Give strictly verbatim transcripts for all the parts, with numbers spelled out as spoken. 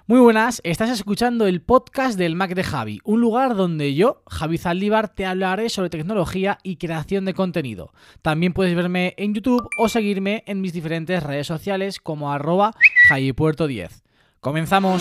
Muy buenas, estás escuchando el podcast del Mac de Javi, un lugar donde yo, Javi Zaldívar, te hablaré sobre tecnología y creación de contenido. También puedes verme en YouTube o seguirme en mis diferentes redes sociales como arroba javipuerto diez. ¡Comenzamos!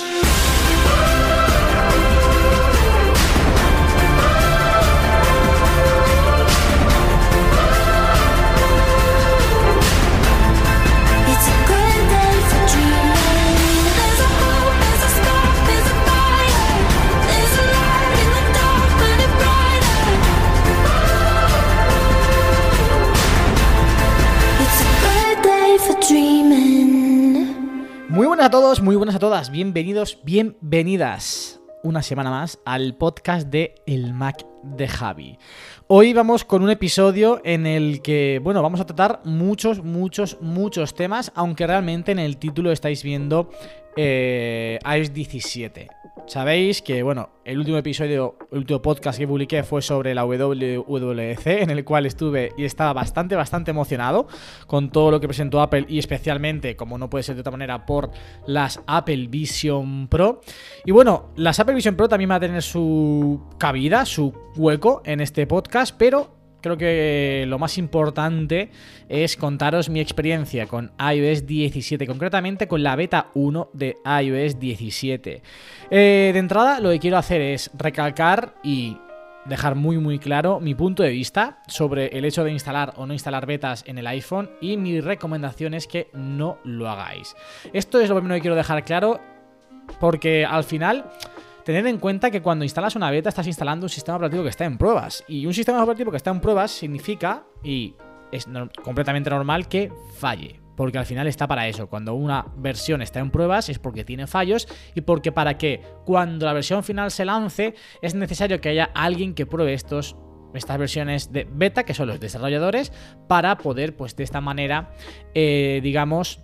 Muy buenas a todos, muy buenas a todas, bienvenidos, bienvenidas una semana más al podcast de El Mac de Javi. Hoy vamos con un episodio en el que, bueno, vamos a tratar muchos, muchos, muchos temas, aunque realmente en el título estáis viendo eh, iOS diecisiete. Sabéis que, bueno, el último episodio, el último podcast que publiqué fue sobre la W W D C, en el cual estuve y estaba bastante, bastante emocionado con todo lo que presentó Apple y especialmente, como no puede ser de otra manera, por las Apple Vision Pro. Y bueno, las Apple Vision Pro también van a tener su cabida, su hueco en este podcast, pero creo que lo más importante es contaros mi experiencia con iOS diecisiete, concretamente con la beta uno de iOS diecisiete. Eh, de entrada, lo que quiero hacer es recalcar y dejar muy muy claro mi punto de vista sobre el hecho de instalar o no instalar betas en el iPhone, y mi recomendación es que no lo hagáis. Esto es lo primero que quiero dejar claro, porque al final, tened en cuenta que cuando instalas una beta estás instalando un sistema operativo que está en pruebas. Y un sistema operativo que está en pruebas significa, y es no, completamente normal, que falle. Porque al final está para eso. Cuando una versión está en pruebas es porque tiene fallos y porque para que cuando la versión final se lance es necesario que haya alguien que pruebe estos estas versiones de beta, que son los desarrolladores, para poder, pues de esta manera, eh, digamos,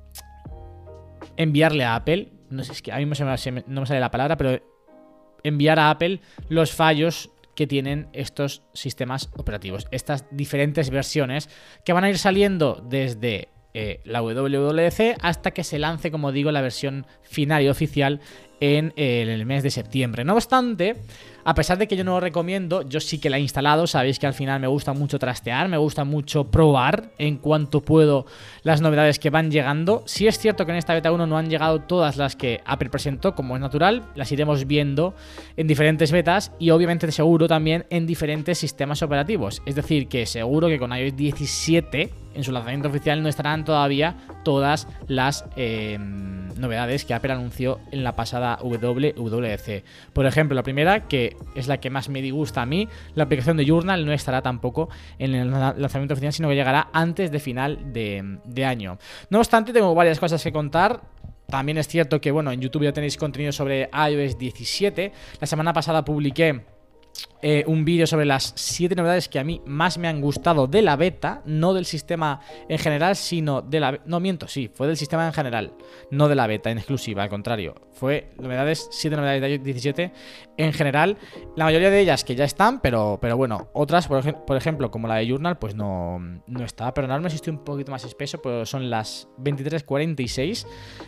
enviarle a Apple, no sé, es que a mí no, se me, no me sale la palabra, pero enviar a Apple los fallos que tienen estos sistemas operativos, estas diferentes versiones que van a ir saliendo desde eh, la W W D C hasta que se lance, como digo, la versión final y oficial en eh, el mes de septiembre. No obstante, a pesar de que yo no lo recomiendo, yo sí que la he instalado. Sabéis que al final me gusta mucho trastear, me gusta mucho probar en cuanto puedo las novedades que van llegando. Sí es cierto que en esta beta uno no han llegado todas las que Apple presentó, como es natural, las iremos viendo en diferentes betas y obviamente seguro también en diferentes sistemas operativos. Es decir, que seguro que con iOS diecisiete, en su lanzamiento oficial, no estarán todavía todas las eh, novedades que Apple anunció en la pasada W W D C. Por ejemplo, la primera, que es la que más me disgusta a mí, la aplicación de Journal no estará tampoco en el lanzamiento oficial, sino que llegará antes de final de, de año. No obstante, tengo varias cosas que contar. También es cierto que, bueno, en YouTube ya tenéis contenido sobre iOS diecisiete. La semana pasada publiqué Eh, un vídeo sobre las siete novedades que a mí más me han gustado de la beta, no del sistema en general, sino de la... No, miento, sí, fue del sistema en general, no de la beta en exclusiva, al contrario. Fue novedades, siete novedades de iOS diecisiete en general, la mayoría de ellas que ya están, pero, pero bueno, otras, por, ej por ejemplo, como la de Journal, pues no, no está. Perdonadme si estoy un poquito más espeso, pero son las veintitrés cuarenta y seis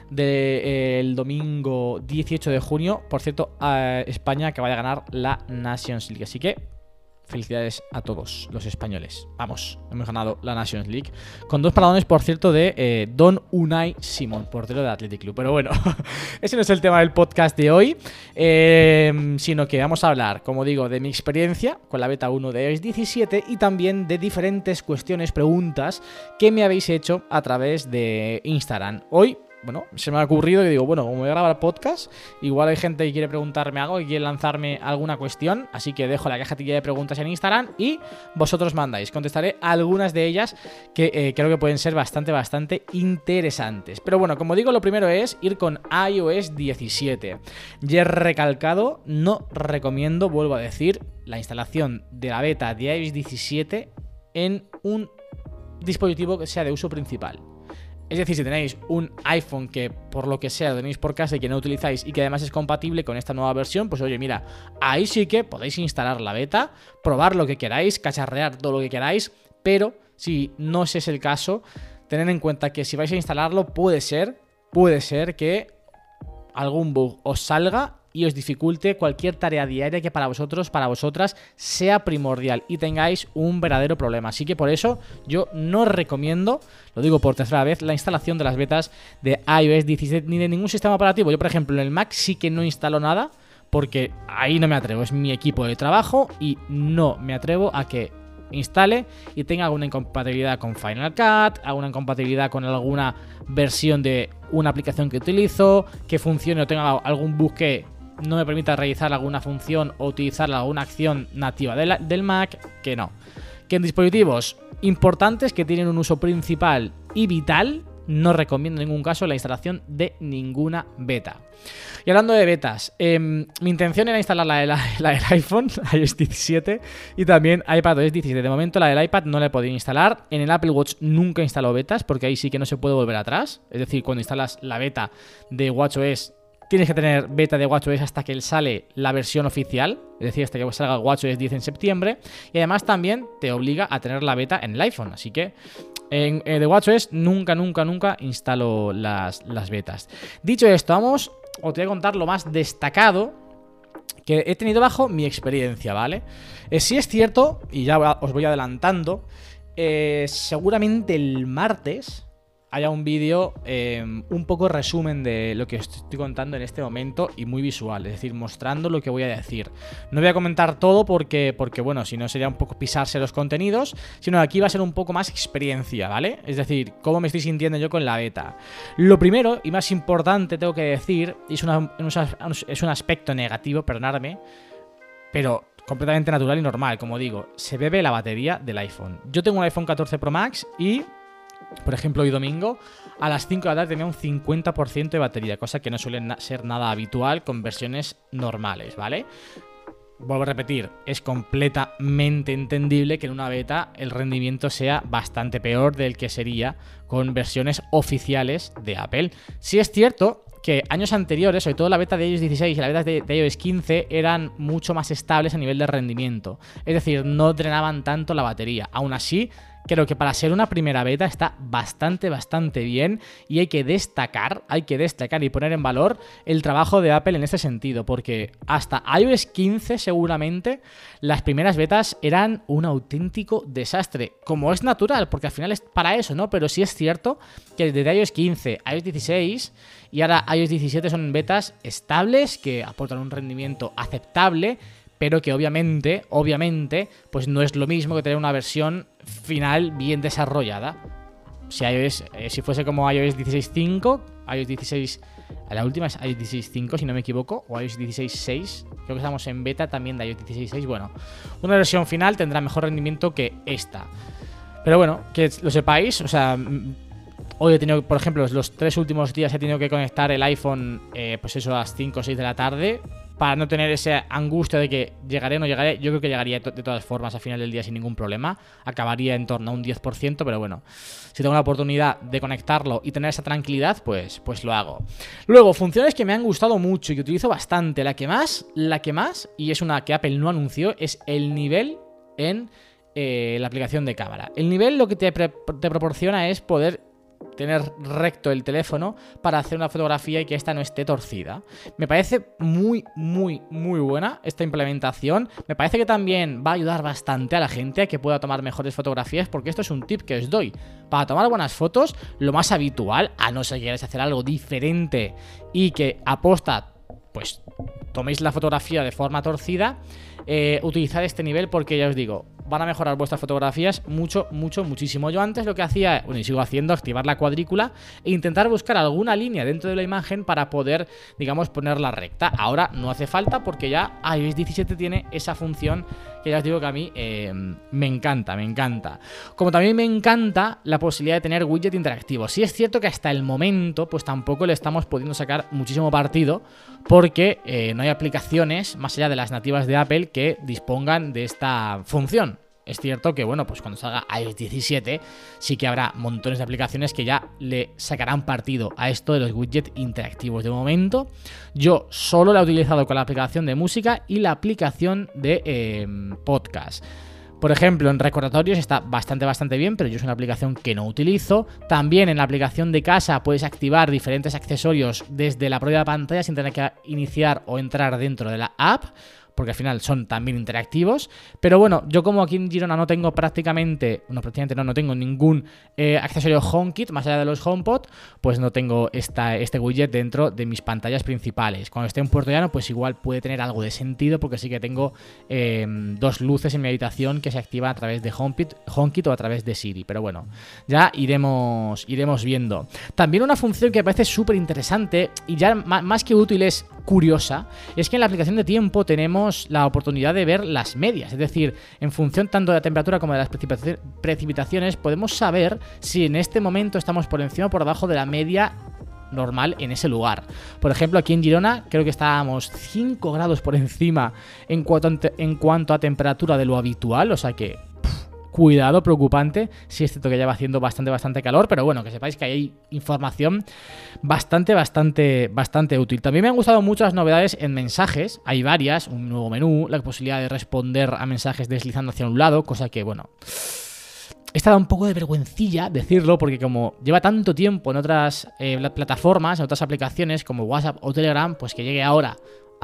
del domingo dieciocho de junio. Por cierto, a España que vaya a ganar la Nations League. Así que felicidades a todos los españoles. Vamos, hemos ganado la Nations League con dos paradones, por cierto, de eh, Don Unai Simón, portero del Athletic Club. Pero bueno, ese no es el tema del podcast de hoy, eh, sino que vamos a hablar, como digo, de mi experiencia con la beta uno de iOS diecisiete y también de diferentes cuestiones, preguntas que me habéis hecho a través de Instagram. Hoy, bueno, se me ha ocurrido que digo, bueno, como voy a grabar podcast, igual hay gente que quiere preguntarme algo, que quiere lanzarme alguna cuestión, así que dejo la cajetilla de preguntas en Instagram y vosotros mandáis. Contestaré algunas de ellas que eh, creo que pueden ser bastante, bastante interesantes. Pero bueno, como digo, lo primero es ir con iOS diecisiete. Ya he recalcado, no recomiendo, vuelvo a decir, la instalación de la beta de iOS diecisiete en un dispositivo que sea de uso principal. Es decir, si tenéis un iPhone que por lo que sea lo tenéis por casa y que no utilizáis y que además es compatible con esta nueva versión, pues oye, mira, ahí sí que podéis instalar la beta, probar lo que queráis, cacharrear todo lo que queráis, pero si no ese es el caso, tened en cuenta que si vais a instalarlo puede ser, puede ser que algún bug os salga y os dificulte cualquier tarea diaria que para vosotros, para vosotras, sea primordial y tengáis un verdadero problema. Así que por eso yo no recomiendo, lo digo por tercera vez, la instalación de las betas de iOS diecisiete ni de ningún sistema operativo. Yo, por ejemplo, en el Mac sí que no instalo nada porque ahí no me atrevo, es mi equipo de trabajo y no me atrevo a que instale y tenga alguna incompatibilidad con Final Cut, alguna incompatibilidad con alguna versión de una aplicación que utilizo, que funcione o tenga algún bug que no me permita realizar alguna función o utilizar alguna acción nativa de la, del Mac, que no. Que en dispositivos importantes que tienen un uso principal y vital, no recomiendo en ningún caso la instalación de ninguna beta. Y hablando de betas, eh, mi intención era instalar la, de la, la del iPhone, iOS diecisiete, y también iPadOS diecisiete. De momento la del iPad no la he podido instalar. En el Apple Watch nunca instaló betas, porque ahí sí que no se puede volver atrás. Es decir, cuando instalas la beta de WatchOS, tienes que tener beta de WatchOS hasta que sale la versión oficial, es decir, hasta que salga WatchOS diez en septiembre. Y además también te obliga a tener la beta en el iPhone, así que en, en de WatchOS nunca, nunca, nunca instalo las, las betas. Dicho esto, vamos, os voy a contar lo más destacado que he tenido bajo mi experiencia, ¿vale? Eh, sí es cierto, y ya os voy adelantando, eh, seguramente el martes haya un vídeo eh, un poco resumen de lo que os estoy contando en este momento y muy visual, es decir, mostrando lo que voy a decir. No voy a comentar todo porque, porque bueno, si no sería un poco pisarse los contenidos, sino aquí va a ser un poco más experiencia, ¿vale? Es decir, cómo me estoy sintiendo yo con la beta. Lo primero y más importante tengo que decir, y es, una, es un aspecto negativo, perdonadme, pero completamente natural y normal, como digo, se bebe la batería del iPhone. Yo tengo un iPhone catorce Pro Max y, por ejemplo, hoy domingo, a las cinco de la tarde tenía un cincuenta por ciento de batería, cosa que no suele na- ser nada habitual con versiones normales, ¿vale? Vuelvo a repetir, es completamente entendible que en una beta el rendimiento sea bastante peor del que sería con versiones oficiales de Apple. Sí es cierto que años anteriores, sobre todo la beta de iOS dieciséis y la beta de, de iOS quince, eran mucho más estables a nivel de rendimiento. Es decir, no drenaban tanto la batería. Aún así, creo que para ser una primera beta está bastante, bastante bien y hay que destacar, hay que destacar y poner en valor el trabajo de Apple en este sentido, porque hasta iOS quince seguramente las primeras betas eran un auténtico desastre, como es natural, porque al final es para eso, ¿no? Pero sí es cierto que desde iOS quince a iOS dieciséis y ahora iOS diecisiete son betas estables que aportan un rendimiento aceptable, pero que obviamente, obviamente, pues no es lo mismo que tener una versión final bien desarrollada. Si iOS, eh, si fuese como iOS dieciséis punto cinco, iOS dieciséis, la última es iOS dieciséis punto cinco si no me equivoco, o iOS dieciséis punto seis, creo que estamos en beta también de iOS dieciséis punto seis, bueno, una versión final tendrá mejor rendimiento que esta. Pero bueno, que lo sepáis, o sea, hoy he tenido, por ejemplo, los tres últimos días he tenido que conectar el iPhone, eh, pues eso, a las cinco o seis de la tarde, para no tener esa angustia de que llegaré o no llegaré. Yo creo que llegaría de todas formas al final del día sin ningún problema. Acabaría en torno a un diez por ciento, pero bueno, si tengo la oportunidad de conectarlo y tener esa tranquilidad, pues, pues lo hago. Luego, funciones que me han gustado mucho y que utilizo bastante. La que más, la que más, y es una que Apple no anunció, es el nivel en eh, la aplicación de cámara. El nivel lo que te, pre- te proporciona es poder tener recto el teléfono para hacer una fotografía y que esta no esté torcida. Me parece muy, muy, muy buena esta implementación. Me parece que también va a ayudar bastante a la gente a que pueda tomar mejores fotografías, porque esto es un tip que os doy. Para tomar buenas fotos, lo más habitual, a no ser que queráis hacer algo diferente y que aposta, pues toméis la fotografía de forma torcida, eh, utilizad este nivel porque ya os digo, van a mejorar vuestras fotografías mucho, mucho, muchísimo. Yo antes lo que hacía, bueno, y sigo haciendo, activar la cuadrícula e intentar buscar alguna línea dentro de la imagen para poder, digamos, ponerla recta. Ahora no hace falta porque ya iOS diecisiete tiene esa función que ya os digo que a mí eh, me encanta, me encanta. Como también me encanta la posibilidad de tener widget interactivo. Sí es cierto que hasta el momento pues tampoco le estamos pudiendo sacar muchísimo partido porque eh, no hay aplicaciones más allá de las nativas de Apple que dispongan de esta función. Es cierto que, bueno, pues cuando salga iOS diecisiete sí que habrá montones de aplicaciones que ya le sacarán partido a esto de los widgets interactivos. De momento, yo solo la he utilizado con la aplicación de música y la aplicación de eh, podcast. Por ejemplo, en recordatorios está bastante, bastante bien, pero yo es una aplicación que no utilizo. También en la aplicación de casa puedes activar diferentes accesorios desde la propia pantalla sin tener que iniciar o entrar dentro de la app, porque al final son también interactivos. Pero bueno, yo como aquí en Girona no tengo prácticamente, no prácticamente no, no tengo ningún eh, accesorio HomeKit más allá de los HomePod, pues no tengo esta, este widget dentro de mis pantallas principales. Cuando esté en Puerto Llano, pues igual puede tener algo de sentido, porque sí que tengo eh, dos luces en mi habitación que se activan a través de HomeKit, HomeKit o a través de Siri. Pero bueno, ya iremos, iremos viendo. También una función que me parece súper interesante y ya más que útil es curiosa, es que en la aplicación de tiempo tenemos la oportunidad de ver las medias, es decir, en función tanto de la temperatura como de las precipitaciones podemos saber si en este momento estamos por encima o por debajo de la media normal en ese lugar. Por ejemplo, aquí en Girona creo que estábamos cinco grados por encima en cuanto a, en cuanto a temperatura de lo habitual, o sea que cuidado, preocupante, si es cierto que ya va haciendo bastante, bastante calor, pero bueno, que sepáis que hay información bastante, bastante, bastante útil. También me han gustado mucho las novedades en mensajes, hay varias, un nuevo menú, la posibilidad de responder a mensajes deslizando hacia un lado, cosa que, bueno, esta da un poco de vergüencilla decirlo, porque como lleva tanto tiempo en otras eh, plataformas, en otras aplicaciones como WhatsApp o Telegram, pues que llegue ahora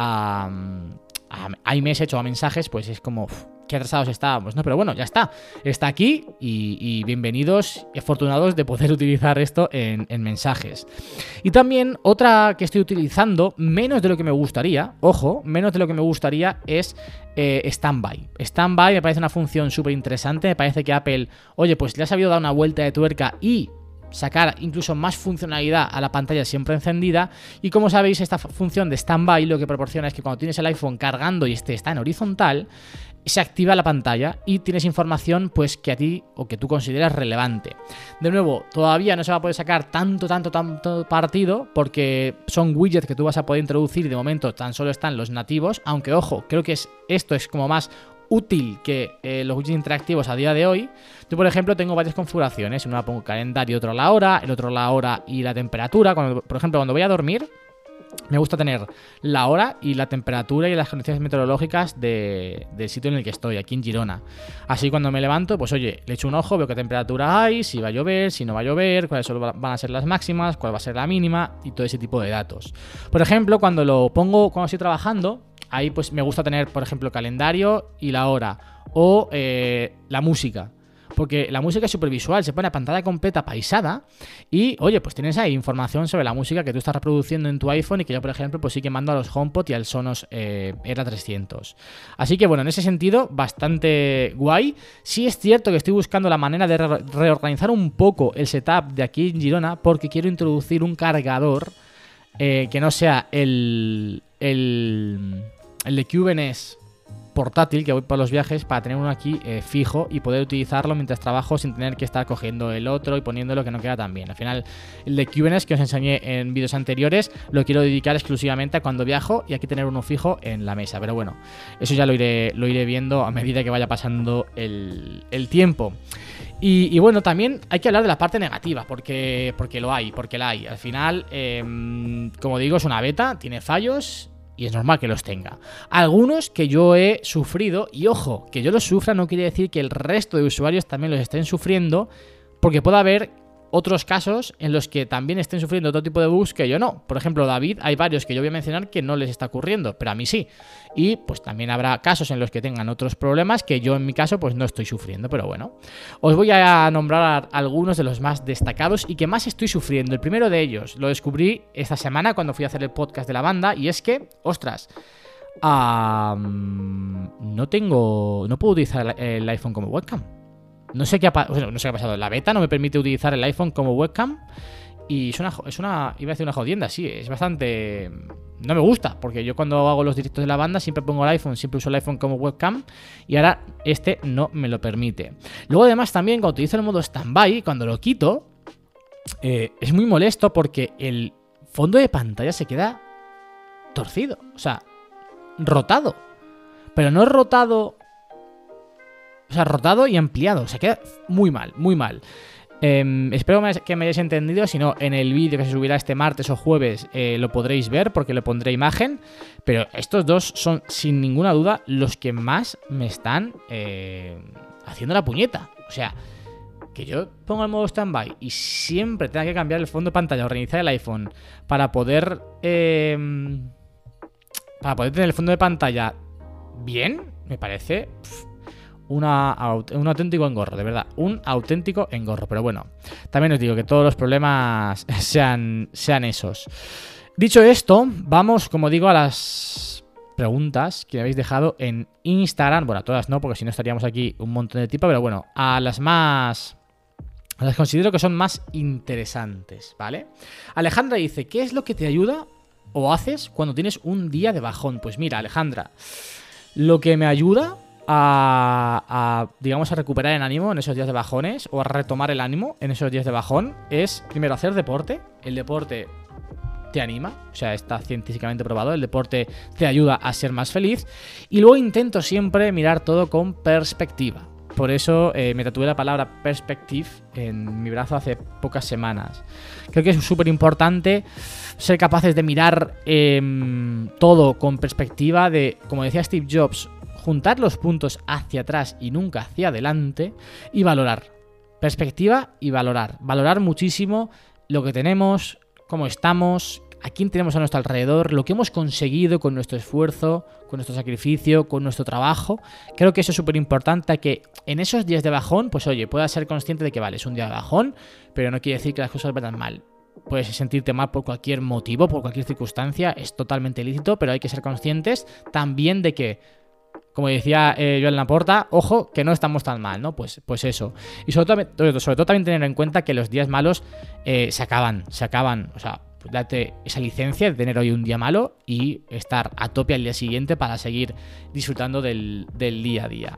a, a, a iMessage o a mensajes, pues es como... Uf, qué atrasados estábamos, ¿no? Pero bueno, ya está. Está aquí y, y bienvenidos y afortunados de poder utilizar esto en, en mensajes. Y también otra que estoy utilizando, menos de lo que me gustaría, ojo, menos de lo que me gustaría es eh, Standby. Standby me parece una función súper interesante. Me parece que Apple, oye, pues le ha sabido dar una vuelta de tuerca y sacar incluso más funcionalidad a la pantalla siempre encendida. Y como sabéis, esta función de Standby lo que proporciona es que cuando tienes el iPhone cargando y este está en horizontal, se activa la pantalla y tienes información pues que a ti o que tú consideras relevante. De nuevo, todavía no se va a poder sacar tanto, tanto, tanto partido porque son widgets que tú vas a poder introducir y de momento tan solo están los nativos, aunque ojo, creo que es, esto es como más útil que eh, los widgets interactivos a día de hoy. Yo, por ejemplo, tengo varias configuraciones. En una pongo calendario, otro la hora, el otro la hora y la temperatura. Cuando, por ejemplo, cuando voy a dormir, me gusta tener la hora y la temperatura y las condiciones meteorológicas de, del sitio en el que estoy, aquí en Girona. Así cuando me levanto, pues oye, le echo un ojo, veo qué temperatura hay, si va a llover, si no va a llover, cuáles van a ser las máximas, cuál va a ser la mínima y todo ese tipo de datos. Por ejemplo, cuando lo pongo, cuando estoy trabajando, ahí pues me gusta tener, por ejemplo, calendario y la hora o eh, la música. Porque la música es súper visual, se pone a pantalla completa paisada y, oye, pues tienes ahí información sobre la música que tú estás reproduciendo en tu iPhone y que yo, por ejemplo, pues sí que mando a los HomePod y al Sonos eh, R trescientos. Así que, bueno, en ese sentido, bastante guay. Sí es cierto que estoy buscando la manera de re- reorganizar un poco el setup de aquí en Girona porque quiero introducir un cargador eh, que no sea el, el, el de Cubenes portátil que voy por los viajes, para tener uno aquí eh, fijo y poder utilizarlo mientras trabajo sin tener que estar cogiendo el otro y poniéndolo que no queda tan bien. Al final, el de Cubenes que os enseñé en vídeos anteriores lo quiero dedicar exclusivamente a cuando viajo y aquí tener uno fijo en la mesa. Pero bueno, eso ya lo iré, lo iré viendo a medida que vaya pasando el, el tiempo. Y, y bueno, también hay que hablar de la parte negativa, porque, porque lo hay, porque la hay. Al final, eh, como digo, es una beta, tiene fallos y es normal que los tenga. Algunos que yo he sufrido, y ojo, que yo los sufra no quiere decir que el resto de usuarios también los estén sufriendo, porque puede haber otros casos en los que también estén sufriendo otro tipo de bugs que yo no. Por ejemplo, David, hay varios que yo voy a mencionar que no les está ocurriendo, pero a mí sí. Y pues también habrá casos en los que tengan otros problemas que yo en mi caso pues no estoy sufriendo, pero bueno. Os voy a nombrar algunos de los más destacados y que más estoy sufriendo. El primero de ellos lo descubrí esta semana cuando fui a hacer el podcast de la banda y es que, ostras, um, no tengo, no puedo utilizar el iPhone como webcam. No sé qué ha, no sé qué ha pasado. La beta no me permite utilizar el iPhone como webcam. Y es una, es una, iba a decir una jodienda, sí, es bastante... No me gusta, porque yo cuando hago los directos de la banda siempre pongo el iPhone, siempre uso el iPhone como webcam y ahora este no me lo permite. Luego además también cuando utilizo el modo standby, cuando lo quito, eh, es muy molesto porque el fondo de pantalla se queda torcido, o sea, rotado. Pero no rotado... O sea, rotado y ampliado. O sea, queda muy mal, muy mal. Eh, espero que me hayáis entendido. Si no, en el vídeo que se subirá este martes o jueves eh, lo podréis ver porque le pondré imagen. Pero estos dos son, sin ninguna duda, los que más me están... Eh, haciendo la puñeta. O sea, que yo ponga el modo standby y siempre tenga que cambiar el fondo de pantalla o reiniciar el iPhone para poder eh, para poder tener el fondo de pantalla bien, me parece pff, una, un auténtico engorro, de verdad, un auténtico engorro. Pero bueno, también os digo que todos los problemas sean, sean esos. Dicho esto, vamos, como digo, a las preguntas que me habéis dejado en Instagram. Bueno, a todas no, porque si no estaríamos aquí un montón de tiempo, pero bueno, a las más... las considero que son más interesantes, ¿vale? Alejandra dice, ¿qué es lo que te ayuda o haces cuando tienes un día de bajón? Pues mira, Alejandra, lo que me ayuda a, a, digamos, a recuperar el ánimo en esos días de bajones o a retomar el ánimo en esos días de bajón es, primero, hacer deporte. El deporte te anima, o sea, está científicamente probado, el deporte te ayuda a ser más feliz. Y luego intento siempre mirar todo con perspectiva. Por eso eh, me tatué la palabra perspective en mi brazo hace pocas semanas. Creo que es súper importante ser capaces de mirar eh, todo con perspectiva, de, como decía Steve Jobs, juntar los puntos hacia atrás y nunca hacia adelante y valorar. Perspectiva y valorar. Valorar muchísimo lo que tenemos, cómo estamos, a quién tenemos a nuestro alrededor, lo que hemos conseguido con nuestro esfuerzo, con nuestro sacrificio, con nuestro trabajo. Creo que eso es súper importante, que en esos días de bajón, pues oye, puedas ser consciente de que vale, es un día de bajón, pero no quiere decir que las cosas vayan mal. Puedes sentirte mal por cualquier motivo, por cualquier circunstancia, es totalmente lícito, pero hay que ser conscientes también de que, como decía eh, Joan Laporta, ojo, que no estamos tan mal, ¿no? Pues, pues eso. Y sobre todo, sobre todo también tener en cuenta que los días malos eh, se acaban, se acaban, o sea, date esa licencia de tener hoy un día malo y estar a tope al día siguiente para seguir disfrutando del, del día a día.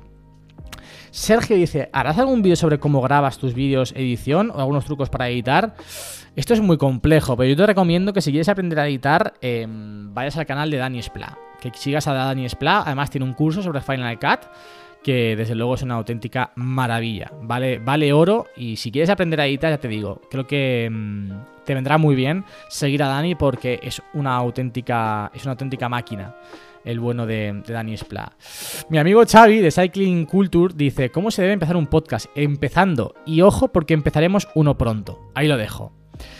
Sergio dice, ¿harás algún vídeo sobre cómo grabas tus vídeos, edición o algunos trucos para editar? Esto es muy complejo, pero yo te recomiendo que si quieres aprender a editar, eh, vayas al canal de Dani Splá. Que sigas a Dani Splá, además tiene un curso sobre Final Cut que desde luego es una auténtica maravilla, vale, vale oro. Y si quieres aprender a editar, ya te digo, creo que mmm, te vendrá muy bien seguir a Dani, porque es una auténtica, es una auténtica máquina el bueno de, de Dani Splá. Mi amigo Xavi de Cycling Culture dice, ¿cómo se debe empezar un podcast? Empezando, y ojo porque empezaremos uno pronto, ahí lo dejo.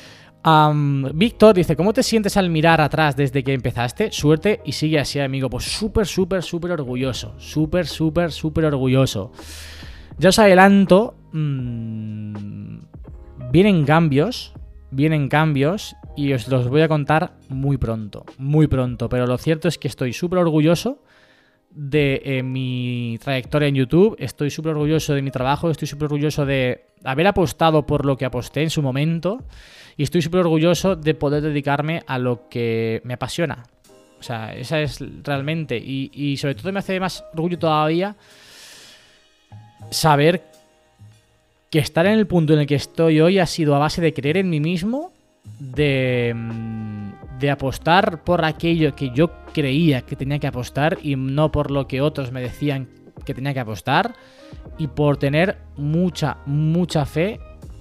Um, Víctor dice, ¿cómo te sientes al mirar atrás desde que empezaste? Suerte y sigue así, amigo. Pues súper, súper, súper orgulloso. Súper, súper, súper orgulloso. Ya os adelanto, mmm, vienen cambios, vienen cambios y os los voy a contar muy pronto, muy pronto. Pero lo cierto es que estoy súper orgulloso de eh, mi trayectoria en YouTube, estoy súper orgulloso de mi trabajo, estoy súper orgulloso de haber apostado por lo que aposté en su momento. Y estoy súper orgulloso de poder dedicarme a lo que me apasiona. O sea, esa es realmente. Y, y sobre todo me hace más orgullo todavía saber que estar en el punto en el que estoy hoy ha sido a base de creer en mí mismo, de, de apostar por aquello que yo creía que tenía que apostar y no por lo que otros me decían que tenía que apostar, y por tener mucha, mucha fe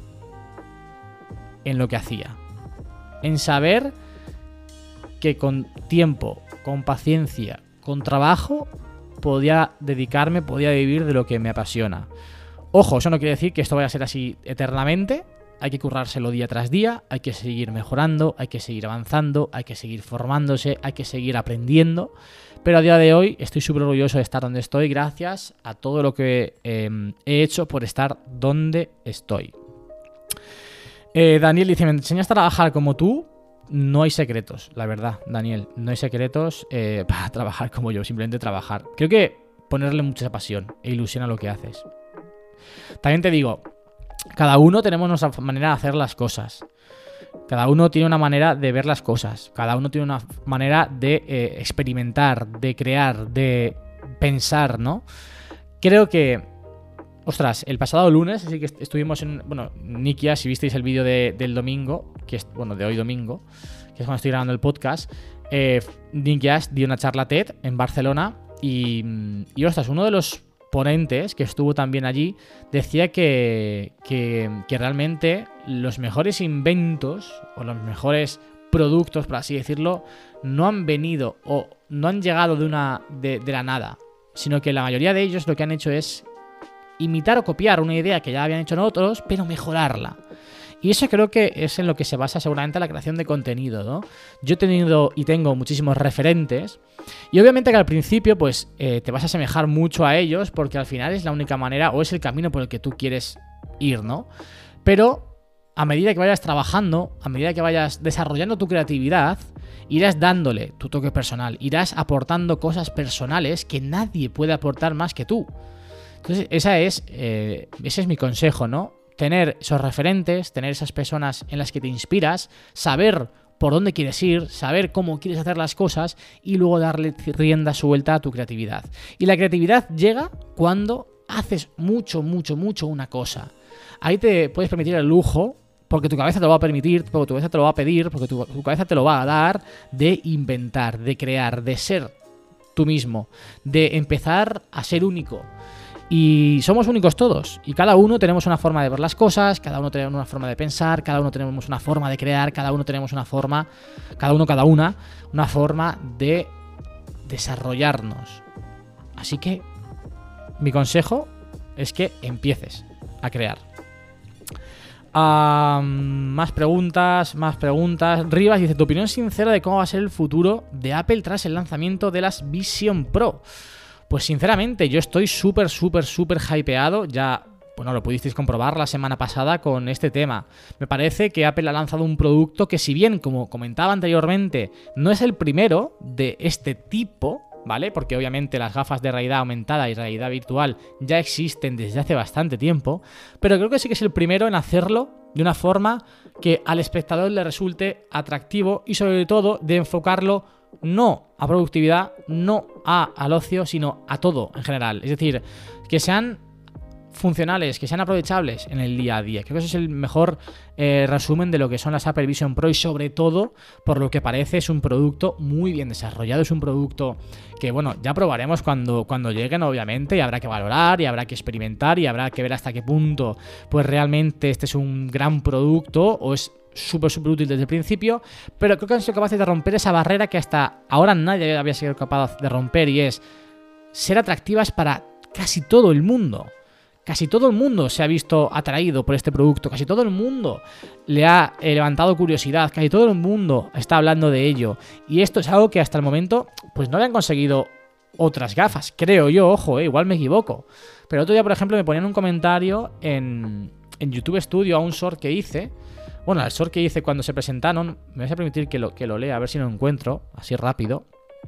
en lo que hacía, en saber que con tiempo, con paciencia, con trabajo podía dedicarme, podía vivir de lo que me apasiona. Ojo, eso no quiere decir que esto vaya a ser así eternamente. Hay que currárselo día tras día, hay que seguir mejorando, hay que seguir avanzando, hay que seguir formándose, hay que seguir aprendiendo. Pero a día de hoy estoy súper orgulloso de estar donde estoy, gracias a todo lo que eh, he hecho por estar donde estoy. Eh, Daniel dice, ¿me enseñas a trabajar como tú? No hay secretos, la verdad, Daniel. No hay secretos eh, para trabajar como yo, simplemente trabajar. Creo que ponerle mucha pasión e ilusión a lo que haces. También te digo, cada uno tenemos nuestra manera de hacer las cosas. Cada uno tiene una manera de ver las cosas. Cada uno tiene una manera de eh, experimentar, de crear, de pensar, ¿no? Creo que... Ostras, el pasado lunes, así que estuvimos en... Bueno, Nikia, si visteis el vídeo de, del domingo, que es, bueno, de hoy domingo, que es cuando estoy grabando el podcast, eh, Nikia dio una charla TED en Barcelona y, y, ostras, uno de los ponentes que estuvo también allí decía que, que, que realmente los mejores inventos o los mejores productos, por así decirlo, no han venido o no han llegado de, una, de, de la nada, sino que la mayoría de ellos lo que han hecho es imitar o copiar una idea que ya habían hecho en otros, pero mejorarla. Y eso creo que es en lo que se basa seguramente la creación de contenido, ¿no? Yo he tenido y tengo muchísimos referentes y obviamente que al principio pues eh, te vas a asemejar mucho a ellos porque al final es la única manera o es el camino por el que tú quieres ir, ¿no? Pero a medida que vayas trabajando, a medida que vayas desarrollando tu creatividad, irás dándole tu toque personal, irás aportando cosas personales que nadie puede aportar más que tú. Entonces esa es, eh, ese es mi consejo, ¿no? Tener esos referentes, tener esas personas en las que te inspiras, saber por dónde quieres ir, saber cómo quieres hacer las cosas y luego darle rienda suelta a tu creatividad. Y la creatividad llega cuando haces mucho, mucho, mucho una cosa. Ahí te puedes permitir el lujo, porque tu cabeza te lo va a permitir, porque tu cabeza te lo va a pedir, porque tu, tu cabeza te lo va a dar, de inventar, de crear, de ser tú mismo, de empezar a ser único. Y somos únicos todos, y cada uno tenemos una forma de ver las cosas, cada uno tenemos una forma de pensar, cada uno tenemos una forma de crear, cada uno tenemos una forma, cada uno, cada una, una forma de desarrollarnos. Así que mi consejo es que empieces a crear. Uh, más preguntas, más preguntas. Rivas dice, tu opinión sincera de cómo va a ser el futuro de Apple tras el lanzamiento de las Vision Pro. Pues sinceramente yo estoy súper, súper, súper hypeado. Ya, bueno, lo pudisteis comprobar la semana pasada con este tema. Me parece que Apple ha lanzado un producto que, si bien, como comentaba anteriormente, no es el primero de este tipo, ¿vale? Porque obviamente las gafas de realidad aumentada y realidad virtual ya existen desde hace bastante tiempo, pero creo que sí que es el primero en hacerlo de una forma que al espectador le resulte atractivo y sobre todo de enfocarlo no a productividad, no a, al ocio, sino a todo en general. Es decir, que sean funcionales, que sean aprovechables en el día a día. Creo que eso es el mejor eh, resumen de lo que son las Apple Vision Pro y sobre todo, por lo que parece, es un producto muy bien desarrollado, es un producto que, bueno, ya probaremos cuando, cuando lleguen, obviamente, y habrá que valorar y habrá que experimentar y habrá que ver hasta qué punto pues realmente este es un gran producto o es súper, súper útil desde el principio, pero creo que han sido capaces de romper esa barrera que hasta ahora nadie había sido capaz de romper y es ser atractivas para casi todo el mundo. Casi todo el mundo se ha visto atraído por este producto, casi todo el mundo le ha levantado curiosidad, casi todo el mundo está hablando de ello. Y esto es algo que hasta el momento pues no habían conseguido otras gafas, creo yo, ojo, eh, igual me equivoco. Pero otro día, por ejemplo, me ponían un comentario en, en YouTube Studio a un short que hice. Bueno, al short que hice cuando se presentaron, me vais a permitir que lo, que lo lea, a ver si lo encuentro, así rápido.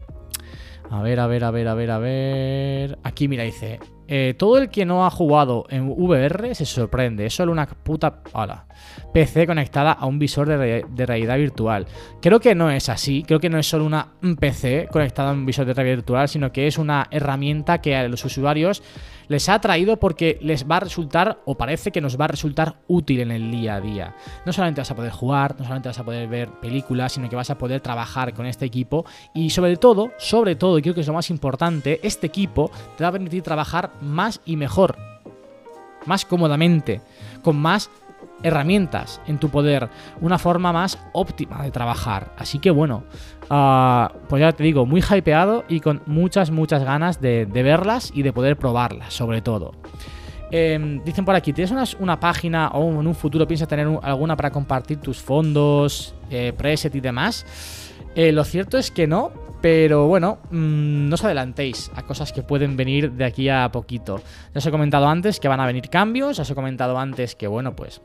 A ver, a ver, a ver, a ver, a ver... Aquí, mira, dice... Eh, todo el que no ha jugado en V R se sorprende. Es solo una puta... Hola. P C conectada a un visor de, re de realidad virtual. Creo que no es así. Creo que no es solo una P C conectada a un visor de realidad virtual, sino que es una herramienta que a los usuarios les ha traído porque les va a resultar, o parece que nos va a resultar útil en el día a día. No solamente vas a poder jugar, no solamente vas a poder ver películas, sino que vas a poder trabajar con este equipo y sobre todo, sobre todo, y creo que es lo más importante, este equipo te va a permitir trabajar más y mejor, más cómodamente, con más herramientas en tu poder, una forma más óptima de trabajar. Así que bueno, uh, pues ya te digo, muy hypeado y con muchas, muchas ganas de, de verlas y de poder probarlas, sobre todo. Eh, dicen por aquí, ¿tienes una, una página o en un futuro piensas tener un, alguna para compartir tus fondos, eh, preset y demás? Eh, lo cierto es que no, pero bueno, mmm, no os adelantéis a cosas que pueden venir de aquí a poquito. Ya os he comentado antes que van a venir cambios, ya os he comentado antes que bueno, pues...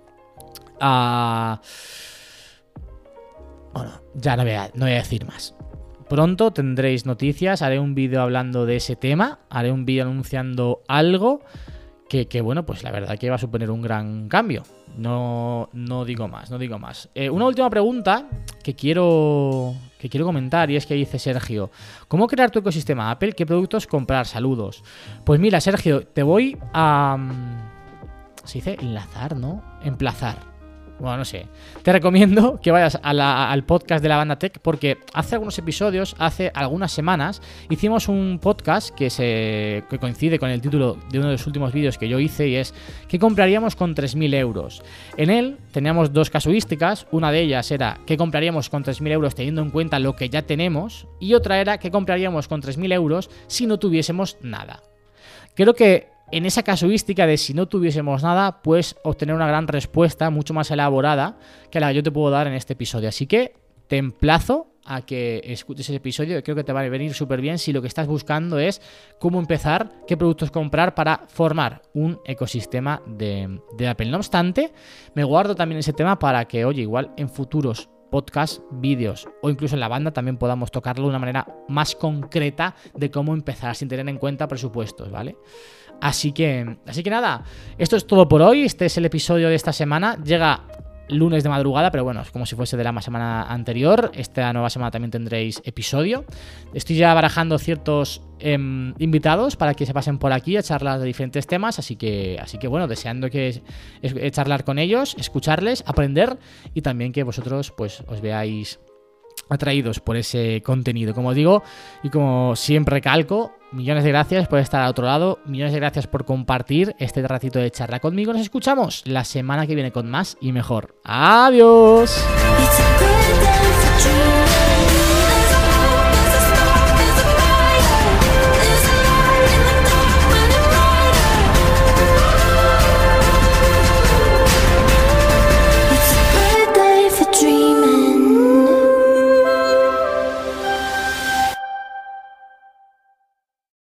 Uh, bueno, ya no voy, a, no voy a decir más. Pronto tendréis noticias, haré un vídeo hablando de ese tema, haré un vídeo anunciando algo que, que, bueno, pues la verdad que va a suponer un gran cambio. No, no digo más, no digo más. Eh, una última pregunta que quiero, que quiero comentar y es que dice Sergio, ¿cómo crear tu ecosistema Apple? ¿Qué productos comprar? Saludos. Pues mira, Sergio, te voy a... ¿Se dice enlazar, no? Emplazar. Bueno, no sé. Te recomiendo que vayas a la, al podcast de la banda Tech porque hace algunos episodios, hace algunas semanas, hicimos un podcast que, se, que coincide con el título de uno de los últimos vídeos que yo hice y es ¿qué compraríamos con tres mil euros? En él teníamos dos casuísticas. Una de ellas era ¿qué compraríamos con tres mil euros teniendo en cuenta lo que ya tenemos? Y otra era ¿qué compraríamos con tres mil euros si no tuviésemos nada? Creo que en esa casuística de si no tuviésemos nada, pues obtener una gran respuesta mucho más elaborada que la que yo te puedo dar en este episodio. Así que te emplazo a que escuches ese episodio, creo que te va a venir súper bien si lo que estás buscando es cómo empezar, qué productos comprar para formar un ecosistema de, de Apple. No obstante, me guardo también ese tema para que, oye, igual en futuros podcasts, vídeos o incluso en la banda también podamos tocarlo de una manera más concreta de cómo empezar sin tener en cuenta presupuestos, ¿vale? Así que, así que nada, esto es todo por hoy. Este es el episodio de esta semana. Llega lunes de madrugada, pero bueno, es como si fuese de la semana anterior. Esta nueva semana también tendréis episodio. Estoy ya barajando ciertos eh, invitados para que se pasen por aquí a charlar de diferentes temas, así que, así que bueno, deseando que es, es, charlar con ellos, escucharles, aprender y también que vosotros pues os veáis atraídos por ese contenido. Como digo y como siempre recalco, millones de gracias por estar al otro lado, millones de gracias por compartir este ratito de charla conmigo. Nos escuchamos la semana que viene con más y mejor. ¡Adiós!